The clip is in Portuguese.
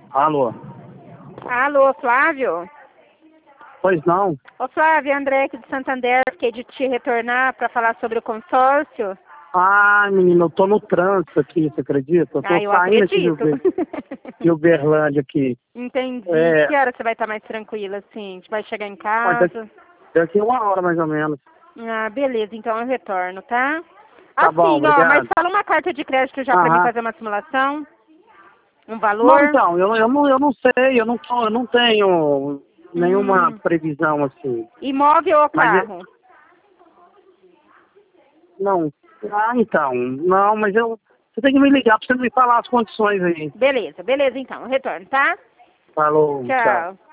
Alô? Alô, Flávio? Pois não? Ô, Flávio, André aqui de Santander, fiquei de te retornar para falar sobre o consórcio. Ah, menina, eu tô no trânsito aqui, você acredita? Eu tô Eu saindo aqui acredito. de Uberlândia aqui. Entendi. É, Que hora você vai estar mais tranquila, assim? A gente vai chegar em mas casa? daqui 1 hora mais ou menos. Ah, beleza, então eu retorno, tá? Tá bom, Assim, ó, mas obrigado. fala uma carta de crédito já para mim Aham. fazer uma simulação. Um Não, valor. então, eu não sei, eu não tenho nenhuma Hum. previsão assim. Imóvel ou Mas, carro? não. Ah, então, não, mas você tem que me ligar pra você me falar as condições aí. Beleza, beleza então, eu retorno, tá? Falou, tchau. Tchau.